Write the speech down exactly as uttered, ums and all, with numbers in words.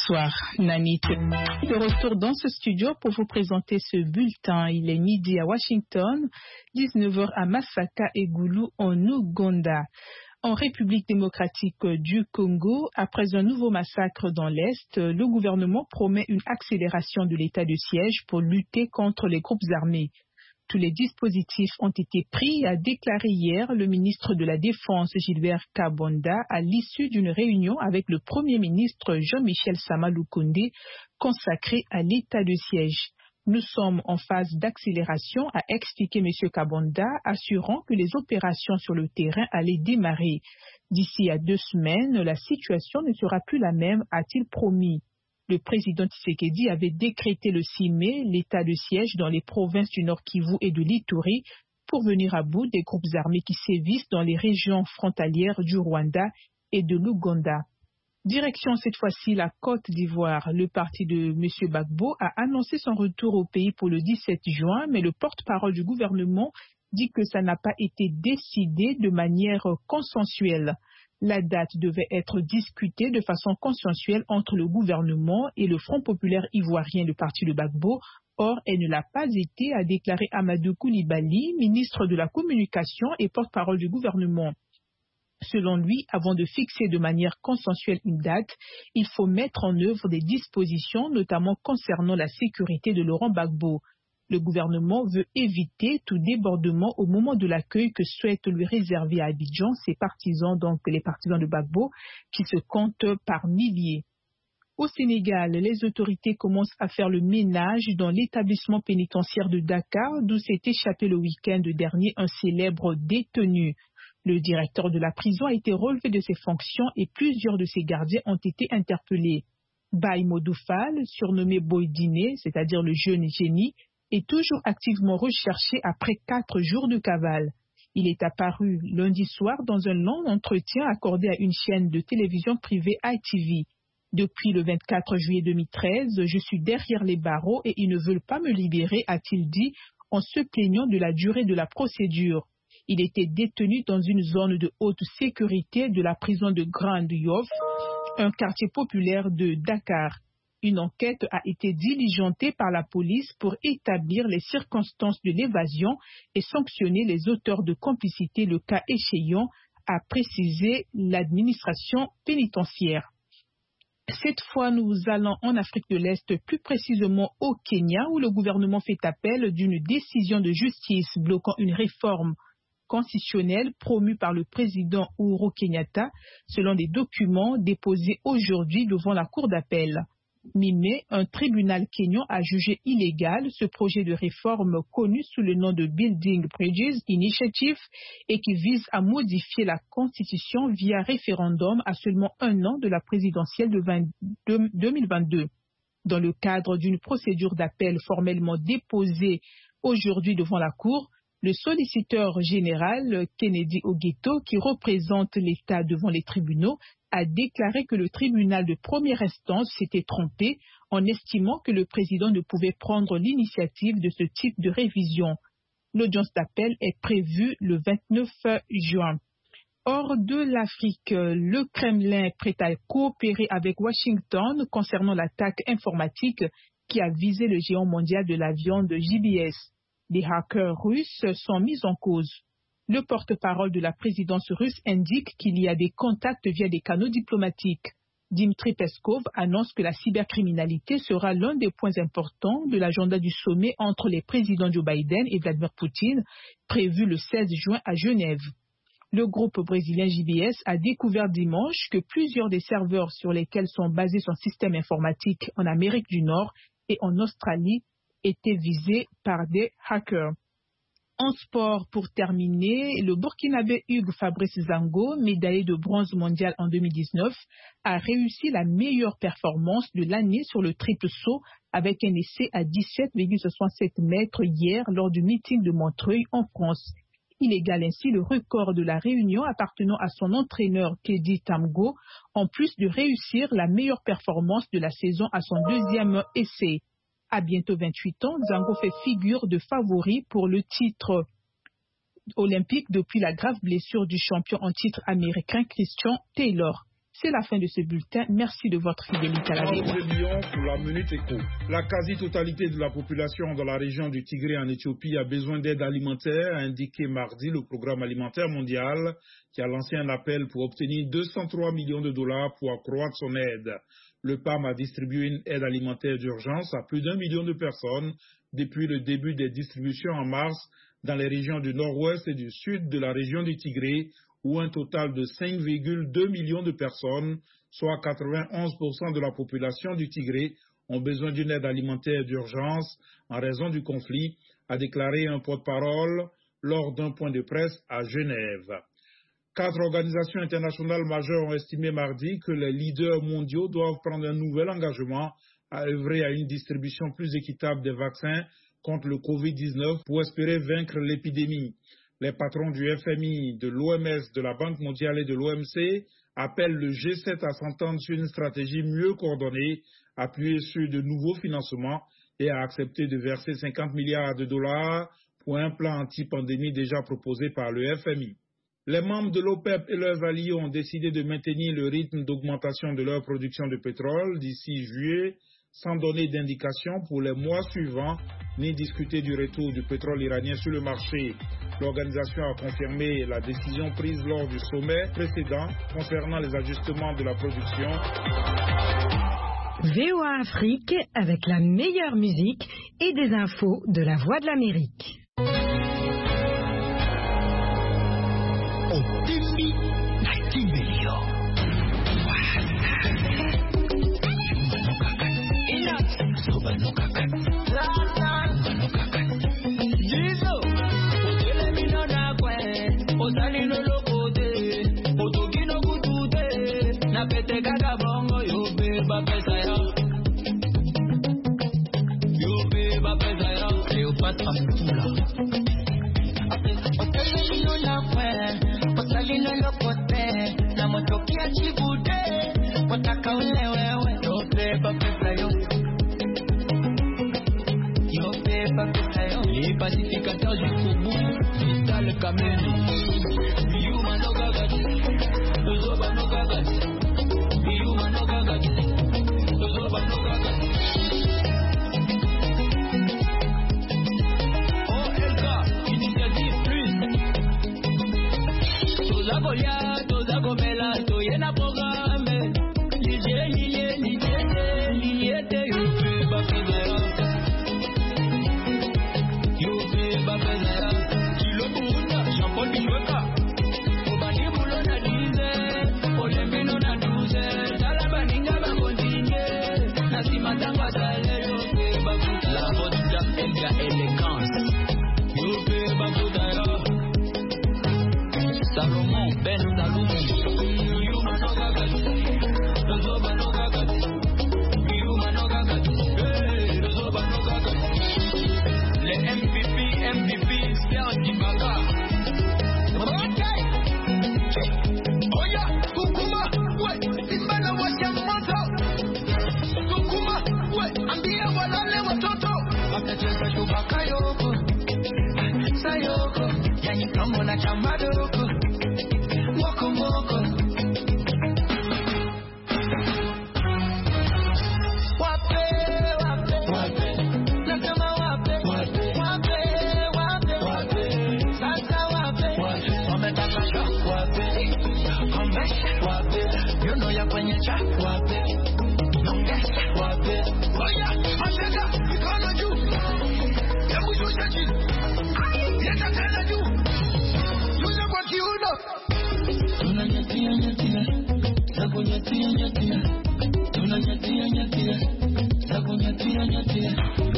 Bonsoir, Nanit. De retour dans ce studio pour vous présenter ce bulletin. Il est midi à Washington, dix-neuf heures à Masaka et Gulu en Ouganda. En République démocratique du Congo, après un nouveau massacre dans l'Est, le gouvernement promet une accélération de l'état de siège pour lutter contre les groupes armés. Tous les dispositifs ont été pris, a déclaré hier le ministre de la Défense Gilbert Kabonda à l'issue d'une réunion avec le Premier ministre Jean-Michel Sama Lukonde consacrée à l'état de siège. Nous sommes en phase d'accélération, a expliqué M. Kabonda, assurant que les opérations sur le terrain allaient démarrer. D'ici à deux semaines, la situation ne sera plus la même, a-t-il promis. Le président Tshisekedi avait décrété le six mai l'état de siège dans les provinces du Nord Kivu et de l'Ituri pour venir à bout des groupes armés qui sévissent dans les régions frontalières du Rwanda et de l'Ouganda. Direction cette fois-ci la Côte d'Ivoire. Le parti de M. Gbagbo a annoncé son retour au pays pour le dix-sept juin, mais le porte-parole du gouvernement dit que ça n'a pas été décidé de manière consensuelle. La date devait être discutée de façon consensuelle entre le gouvernement et le Front populaire ivoirien, le parti de Gbagbo. Or, elle ne l'a pas été, a déclaré Amadou Koulibaly, ministre de la Communication et porte-parole du gouvernement. Selon lui, avant de fixer de manière consensuelle une date, il faut mettre en œuvre des dispositions, notamment concernant la sécurité de Laurent Gbagbo. Le gouvernement veut éviter tout débordement au moment de l'accueil que souhaite lui réserver à Abidjan ses partisans, donc les partisans de Gbagbo, qui se comptent par milliers. Au Sénégal, les autorités commencent à faire le ménage dans l'établissement pénitentiaire de Dakar, d'où s'est échappé le week-end dernier un célèbre détenu. Le directeur de la prison a été relevé de ses fonctions et plusieurs de ses gardiens ont été interpellés. Baye Modoufal, surnommé Boydine, c'est-à-dire le jeune génie, est toujours activement recherché après quatre jours de cavale. Il est apparu lundi soir dans un long entretien accordé à une chaîne de télévision privée I T V. Depuis le vingt-quatre juillet deux mille treize, je suis derrière les barreaux et ils ne veulent pas me libérer, a-t-il dit, en se plaignant de la durée de la procédure. Il était détenu dans une zone de haute sécurité de la prison de Grande Yoff, un quartier populaire de Dakar. Une enquête a été diligentée par la police pour établir les circonstances de l'évasion et sanctionner les auteurs de complicité le cas échéant, a précisé l'administration pénitentiaire. Cette fois, nous allons en Afrique de l'Est, plus précisément au Kenya, où le gouvernement fait appel d'une décision de justice bloquant une réforme constitutionnelle promue par le président Uhuru Kenyatta, selon des documents déposés aujourd'hui devant la Cour d'appel. Mi-mai, un tribunal kényan a jugé illégal ce projet de réforme connu sous le nom de Building Bridges Initiative et qui vise à modifier la Constitution via référendum à seulement un an de la présidentielle de deux mille vingt-deux. Dans le cadre d'une procédure d'appel formellement déposée aujourd'hui devant la Cour, le solliciteur général Kennedy Ogeto, qui représente l'État devant les tribunaux, a déclaré que le tribunal de première instance s'était trompé en estimant que le président ne pouvait prendre l'initiative de ce type de révision. L'audience d'appel est prévue le vingt-neuf juin. Hors de l'Afrique, le Kremlin est prêt à coopérer avec Washington concernant l'attaque informatique qui a visé le géant mondial de la viande J B S. Des hackers russes sont mis en cause. Le porte-parole de la présidence russe indique qu'il y a des contacts via des canaux diplomatiques. Dmitry Peskov annonce que la cybercriminalité sera l'un des points importants de l'agenda du sommet entre les présidents Joe Biden et Vladimir Poutine, prévu le seize juin à Genève. Le groupe brésilien J B S a découvert dimanche que plusieurs des serveurs sur lesquels sont basés son système informatique en Amérique du Nord et en Australie étaient visés par des hackers. En sport, pour terminer, le Burkinabé Hugues Fabrice Zango, médaillé de bronze mondial en deux mille dix-neuf, a réussi la meilleure performance de l'année sur le triple saut avec un essai à dix-sept virgule soixante-sept mètres hier lors du meeting de Montreuil en France. Il égale ainsi le record de la réunion appartenant à son entraîneur Teddy Tamgo, en plus de réussir la meilleure performance de la saison à son deuxième essai. À bientôt vingt-huit ans, Zango fait figure de favori pour le titre olympique depuis la grave blessure du champion en titre américain Christian Taylor. C'est la fin de ce bulletin. Merci de votre fidélité à la vidéo. Pour la Minute Éco. La quasi-totalité de la population dans la région du Tigré en Éthiopie a besoin d'aide alimentaire, a indiqué mardi le Programme alimentaire mondial qui a lancé un appel pour obtenir deux cent trois millions de dollars pour accroître son aide. Le P A M a distribué une aide alimentaire d'urgence à plus d'un million de personnes depuis le début des distributions en mars dans les régions du nord-ouest et du sud de la région du Tigré, où un total de cinq virgule deux millions de personnes, soit quatre-vingt-onze pour cent de la population du Tigré, ont besoin d'une aide alimentaire d'urgence en raison du conflit, a déclaré un porte-parole lors d'un point de presse à Genève. Quatre organisations internationales majeures ont estimé mardi que les leaders mondiaux doivent prendre un nouvel engagement à œuvrer à une distribution plus équitable des vaccins contre le covid dix-neuf pour espérer vaincre l'épidémie. Les patrons du F M I, de l'O M S, de la Banque mondiale et de l'O M C appellent le G sept à s'entendre sur une stratégie mieux coordonnée, appuyée sur de nouveaux financements et à accepter de verser cinquante milliards de dollars pour un plan anti-pandémie déjà proposé par le F M I. Les membres de l'OPEP et leurs alliés ont décidé de maintenir le rythme d'augmentation de leur production de pétrole d'ici juillet, sans donner d'indication pour les mois suivants, ni discuter du retour du pétrole iranien sur le marché. L'organisation a confirmé la décision prise lors du sommet précédent concernant les ajustements de la production. V O A Afrique avec la meilleure musique et des infos de la Voix de l'Amérique. Otimbi na Kimbelio. Les pacificateurs jusqu'au bout, Vital Kameni. Yuma no gagati, Zoba no gagati. Yuma no gagati, Zoba no gagati. O L K, initiative plus. Toza Golia, Toza Gomela, Toyena programme. Liye, liye, liye, liye, te yupi, bakizera. Salomon, Ben Salomon. Yuma no gagati, Zoba no gagati. Yuma no gagati, Zoba no gagati. Les M V P, M V P, Serge Ibaka. Ok. Oya, Kukuma, ouais, Simbana washa moto. Kukuma, ouais, ambia walale watoto. Watacheza shubaka yoko, sayoko, yani kama na chamadoko. Moko moko. Wape, wape, wape. Nasema wape, wape, wape, wape, wape. Sasa wape, wape. Wametaka shock, wape. Conversation, wape. You know ya kwenye chat, wape. Nongesha, wape. Oya, mateka, mikono juu. Hebu shusha chini. Leta tena juu. Shusha kwa kiuno. Tunanyatia nyatia, sabu nyatia nyatia. Tunanyatia nyatia, sabu nyatia nyatia.